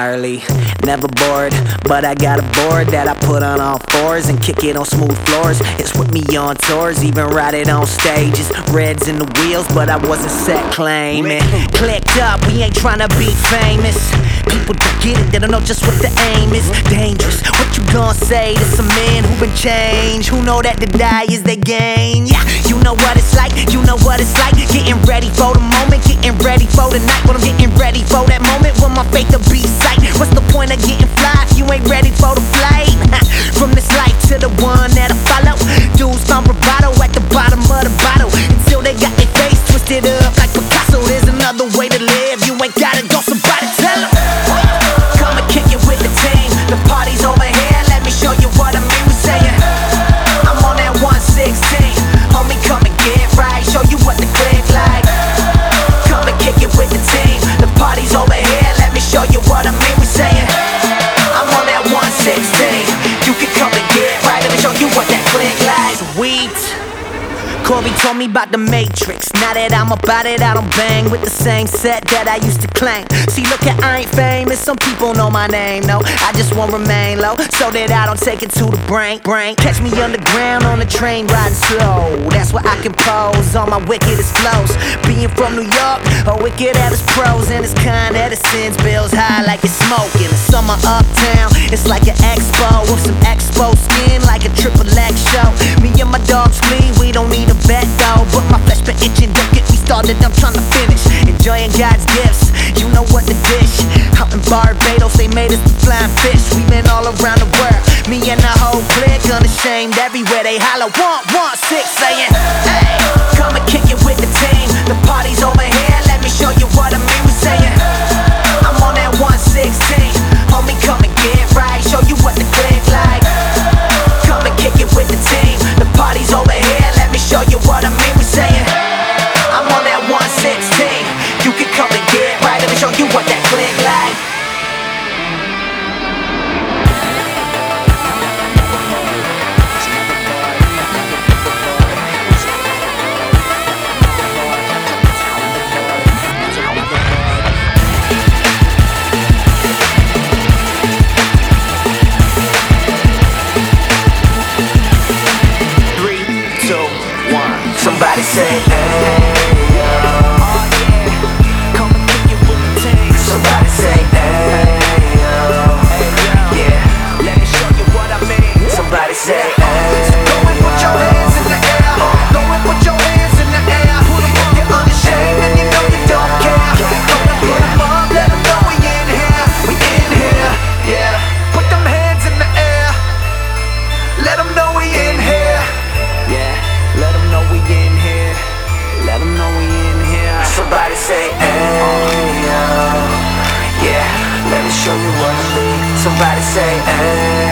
gnarly, never bored, but I got a board that I put on all fours and kick it on smooth floors. It's with me on tours, even ride it on stages. Reds in the wheels, but I wasn't set claiming. Clicked up, we ain't tryna be famous. People don't get it, they don't know just what the aim is. Dangerous, what you gon' say to some men who been changed, who know that to die is their gain? Yeah, you know what it's like, you know what it's like. Getting ready for the moment, getting ready for the night. But I'm getting ready for that moment when my faith will be sight. What's the point of getting fly if you ain't ready for the flight? From this life to the one that I follow, dudes found bravado at the bottom of the bottle until they got their face twisted up like Picasso. There's another way to live, you ain't gotta go, somebody tell them. Come and kick it with the team, the party's over here, let me show you what I mean. We saying, I'm on that 116, homie, come and get right, show you what the click like. Come and kick it with the team, the party's over here, let me show you what I mean. We saying, I'm on that 116, you can come and get right, let me show you what that click like. Sweet. Corey told me about the Matrix. Now that I'm about it, I don't bang with the same set that I used to claim. See, look at, I ain't famous, some people know my name, no. I just won't remain low, so that I don't take it to the brain. Catch me underground on the train riding slow. That's where I can pose on my wickedest flows. Being from New York, a wicked at its pros, and it's kind that it sends bills high like it's smoke. In the summer uptown, it's like an expo with some expo skin like a triple X show. Me and my dogs clean, we don't need a bet though, but my flesh been itching, don't get me started, I'm tryna finish. Enjoying God's gifts, you know what the dish. Out in Barbados, they made us the flying fish. We been all around the world, me and the whole clique, unashamed everywhere they holler 116, saying, hey, come and kick it with the team, the party's over here, let me show you what I mean. We saying, I'm on that 116, homie, come and get right, show you what the click like. Come and kick it with the team, the party's over here, let me show you what I mean. We saying, I'm on that 116, you can come and get right, let me show you what that click like. Somebody say, hey, yo. Oh yeah, come and kick it with the team. Somebody say, hey, yo. Hey, yo. Yeah, let me show you what I mean. Somebody say, hey, so go and put your hands in the air. Go and put your hands in the air. Put them up, you're unashamed and you know you don't care. Go and put them up, let them know we in here. We in here, yeah. Put them hands in the air. Let them know we in here. Yeah, let them know we in here. Let them know we in here. Somebody say, hey, yo. Yeah, let me show you what I mean. Somebody say, hey.